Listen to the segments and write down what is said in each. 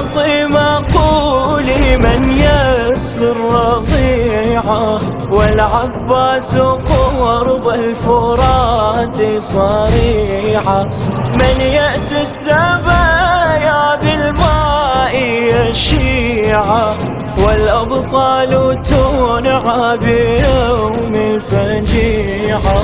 فاطمة قولي من يسقي الرضيعة، والعباس قرب الفرات صريعة، من يأتي السبايا بالماء يشيعا، والأبطال تنعى بيوم الفجيعة.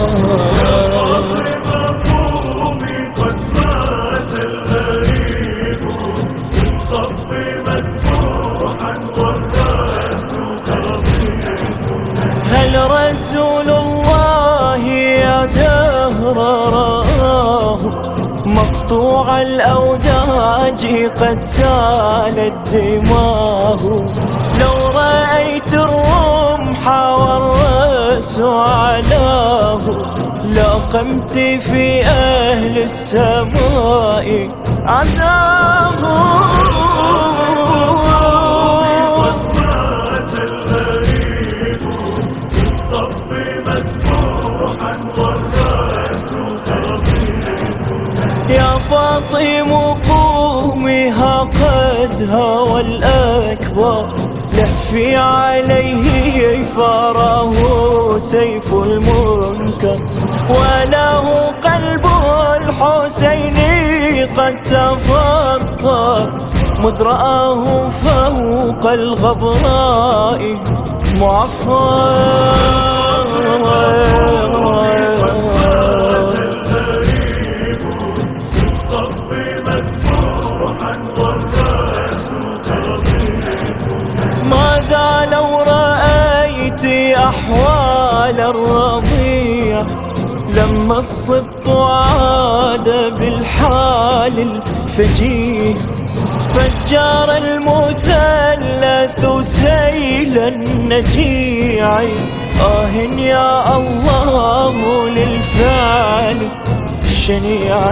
هل رسول الله يا زهرة راه مقطوع الأوداج قد سالت دماه، لو رأيت الرمح والرأس علاه لقمت في أهل السماء عزاه. يا فاطمة قومي ها قد هوى الأكبر، لهفي عليه فراه سيف المنكر، وله قلب الحسين قد تفطر، مذ رآه فوق الغبراء معفر. ماذا لو رأيت أحوال الرضيع، لما الصبط عاد بالحال الفجيع، فجار المثلث سيل النجيع، يا الله للفعل الشنيع.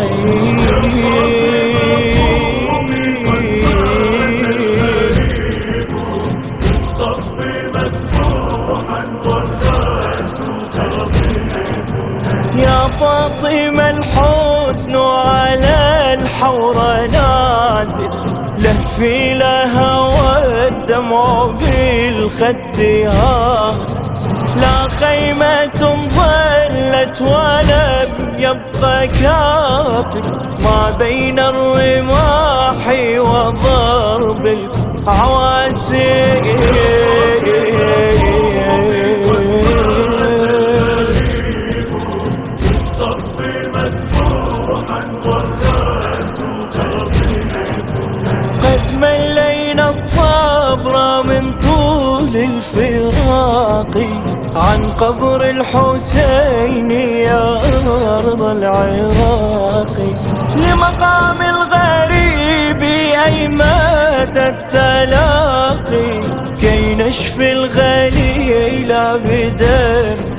يا فاطمة الحسن على الحور نازل، لهفي لها والدمع بالخدها، لا خيمة ظلت ولم يبقى كاف، ما بين الرماح وضرب العواسي. قد ملينا الصبر من طول الفراق، عن قبر الحسين يا أرض العراق، لمقام الغريب أيمات التلاقي، كي نشفي الغليل بدم